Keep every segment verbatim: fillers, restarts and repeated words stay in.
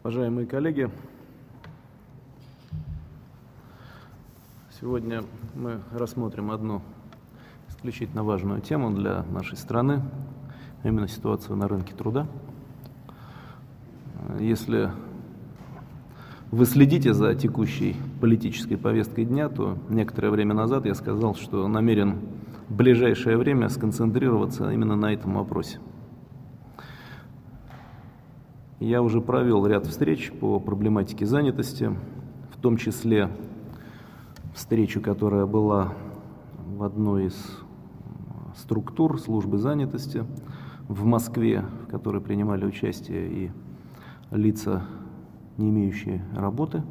Уважаемые коллеги, сегодня мы рассмотрим одну исключительно важную тему для нашей страны, а именно ситуацию на рынке труда. Если вы следите за текущей политической повесткой дня, то некоторое время назад я сказал, что намерен в ближайшее время сконцентрироваться именно на этом вопросе. Я уже провел ряд встреч по проблематике занятости, в том числе встречу, которая была в одной из структур службы занятости в Москве, в которой принимали участие и лица, не имеющие работы.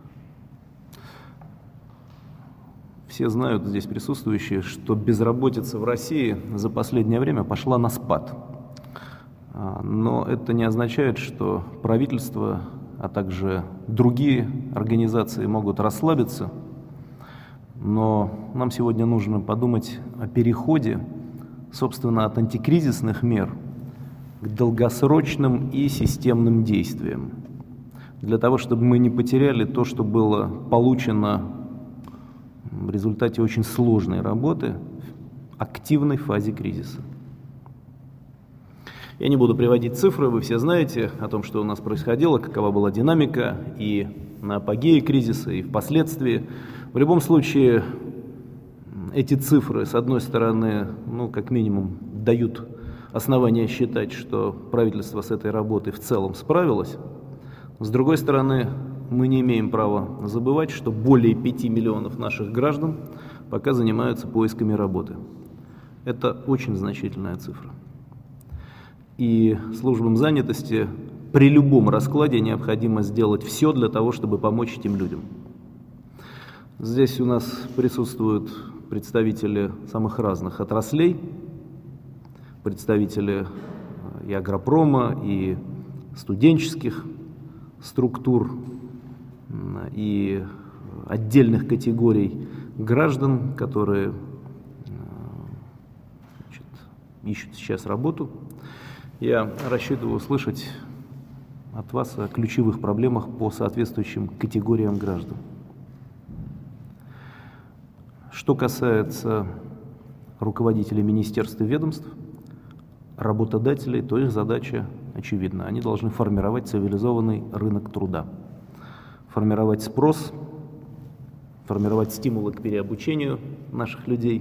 Все знают, здесь присутствующие, что безработица в России за последнее время пошла на спад. Но это не означает, что правительство, а также другие организации могут расслабиться. Но нам сегодня нужно подумать о переходе, собственно, от антикризисных мер к долгосрочным и системным действиям. Для того, чтобы мы не потеряли то, что было получено в результате очень сложной работы в активной фазе кризиса. Я не буду приводить цифры, вы все знаете о том, что у нас происходило, какова была динамика и на апогее кризиса, и впоследствии. В любом случае, эти цифры, с одной стороны, ну, как минимум, дают основания считать, что правительство с этой работой в целом справилось. С другой стороны, мы не имеем права забывать, что более пяти миллионов наших граждан пока занимаются поисками работы. Это очень значительная цифра. И службам занятости при любом раскладе необходимо сделать все для того, чтобы помочь этим людям. Здесь у нас присутствуют представители самых разных отраслей, представители и агропрома, и студенческих структур, и отдельных категорий граждан, которые значит, ищут сейчас работу. Я рассчитываю услышать от вас о ключевых проблемах по соответствующим категориям граждан. Что касается руководителей министерств и ведомств, работодателей, то их задача очевидна. Они должны формировать цивилизованный рынок труда, формировать спрос, формировать стимулы к переобучению наших людей,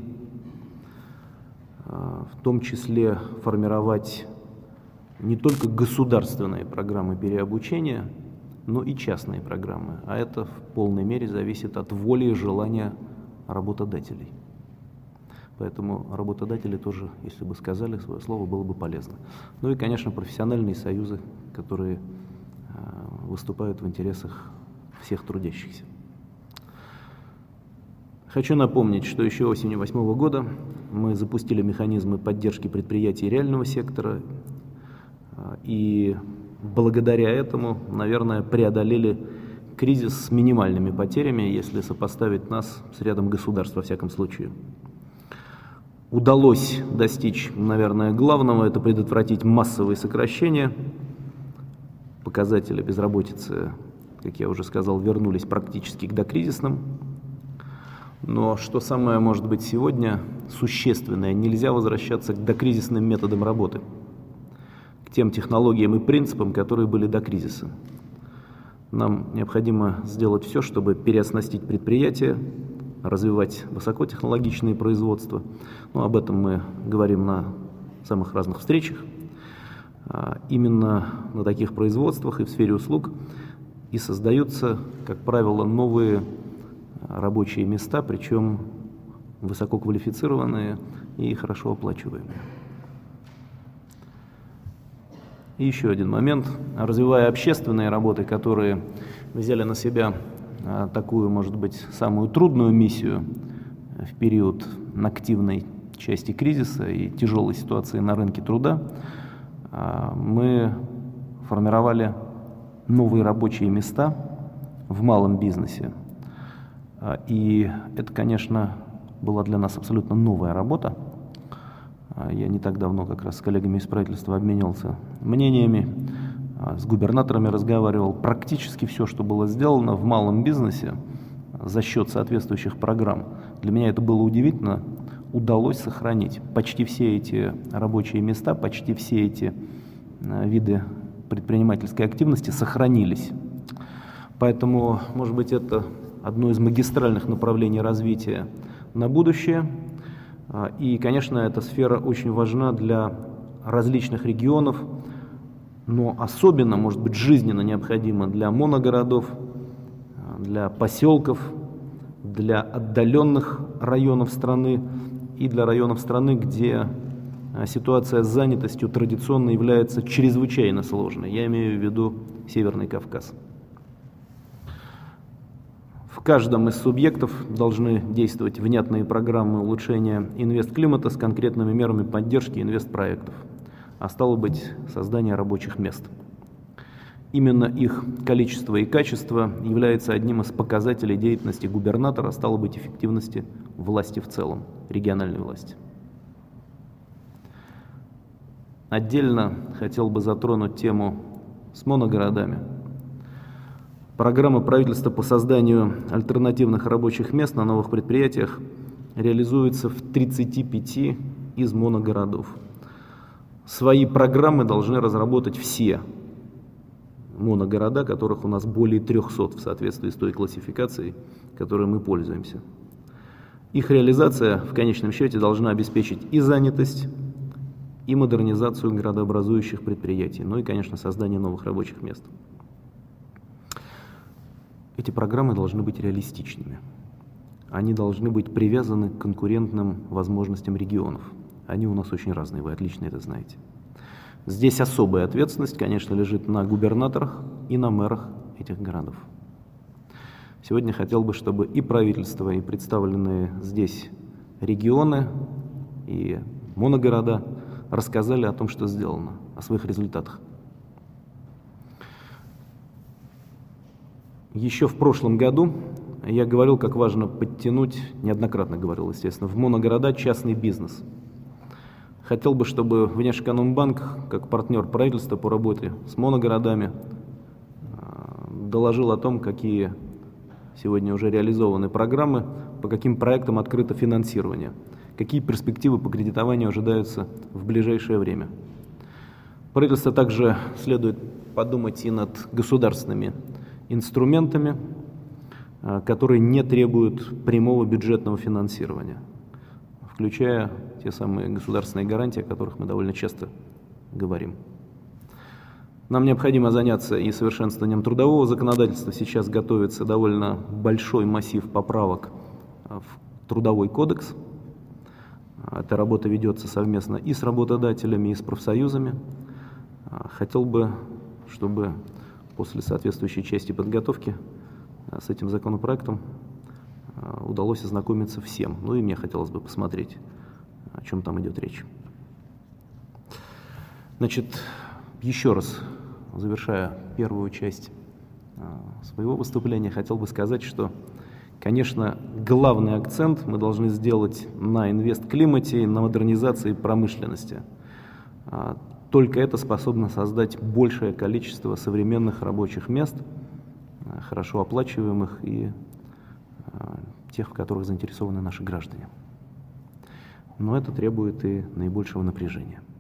в том числе формировать не только государственные программы переобучения, но и частные программы. А это в полной мере зависит от воли и желания работодателей. Поэтому работодатели тоже, если бы сказали свое слово, было бы полезно. Ну и, конечно, профессиональные союзы, которые выступают в интересах всех трудящихся. Хочу напомнить, что еще осенью две тысячи восьмого года мы запустили механизмы поддержки предприятий реального сектора, и благодаря этому, наверное, преодолели кризис с минимальными потерями, если сопоставить нас с рядом государств, во всяком случае. Удалось достичь, наверное, главного, это предотвратить массовые сокращения. Показатели безработицы, как я уже сказал, вернулись практически к докризисным. Но что самое, может быть, сегодня существенное, нельзя возвращаться к докризисным методам работы, к тем технологиям и принципам, которые были до кризиса. Нам необходимо сделать все, чтобы переоснастить предприятия, развивать высокотехнологичные производства. Ну, об этом мы говорим на самых разных встречах. Именно на таких производствах и в сфере услуг и создаются, как правило, новые рабочие места, причем высококвалифицированные и хорошо оплачиваемые. И еще один момент. Развивая общественные работы, которые взяли на себя такую, может быть, самую трудную миссию в период активной части кризиса и тяжелой ситуации на рынке труда, мы формировали новые рабочие места в малом бизнесе. И это, конечно, была для нас абсолютно новая работа. Я не так давно как раз с коллегами из правительства обменивался мнениями. с губернаторами разговаривал. Практически все, что было сделано в малом бизнесе за счет соответствующих программ, для меня это было удивительно, удалось сохранить. Почти все эти рабочие места, почти все эти виды предпринимательской активности сохранились. Поэтому, может быть, это одно из магистральных направлений развития на будущее. И, конечно, эта сфера очень важна для различных регионов, но особенно, может быть, жизненно необходима для моногородов, для поселков, для отдаленных районов страны и для районов страны, где ситуация с занятостью традиционно является чрезвычайно сложной. Я имею в виду Северный Кавказ. В каждом из субъектов должны действовать внятные программы улучшения инвестклимата с конкретными мерами поддержки инвестпроектов, а стало быть, создания рабочих мест. Именно их количество и качество является одним из показателей деятельности губернатора, а стало быть, эффективности власти в целом, региональной власти. Отдельно хотел бы затронуть тему с моногородами. Программа правительства по созданию альтернативных рабочих мест на новых предприятиях реализуется в тридцати пяти из моногородов. Свои программы должны разработать все моногорода, которых у нас более трёхсот в соответствии с той классификацией, которой мы пользуемся. Их реализация в конечном счете должна обеспечить и занятость, и модернизацию градообразующих предприятий, ну и, конечно, создание новых рабочих мест. Эти программы должны быть реалистичными. Они должны быть привязаны к конкурентным возможностям регионов. Они у нас очень разные, вы отлично это знаете. Здесь особая ответственность, конечно, лежит на губернаторах и на мэрах этих городов. Сегодня хотел бы, чтобы и правительство, и представленные здесь регионы, и моногорода рассказали о том, что сделано, о своих результатах. Еще в прошлом году я говорил, как важно подтянуть, неоднократно говорил, естественно, в моногорода частный бизнес. Хотел бы, чтобы Внешэкономбанк, как партнер правительства по работе с моногородами, доложил о том, какие сегодня уже реализованы программы, по каким проектам открыто финансирование, какие перспективы по кредитованию ожидаются в ближайшее время. Правительство также следует подумать и над государственными инструментами, которые не требуют прямого бюджетного финансирования, включая те самые государственные гарантии, о которых мы довольно часто говорим. Нам необходимо заняться и совершенствованием трудового законодательства. Сейчас готовится довольно большой массив поправок в Трудовой кодекс. Эта работа ведется совместно и с работодателями, и с профсоюзами. Хотел бы, чтобы после соответствующей части подготовки с этим законопроектом удалось ознакомиться всем. Ну и мне хотелось бы посмотреть, о чем там идет речь. Значит, еще раз, завершая первую часть своего выступления, хотел бы сказать, что, конечно, главный акцент мы должны сделать на инвестклимате, на модернизации промышленности. Только это способно создать большее количество современных рабочих мест, хорошо оплачиваемых и тех, в которых заинтересованы наши граждане. Но это требует и наибольшего напряжения.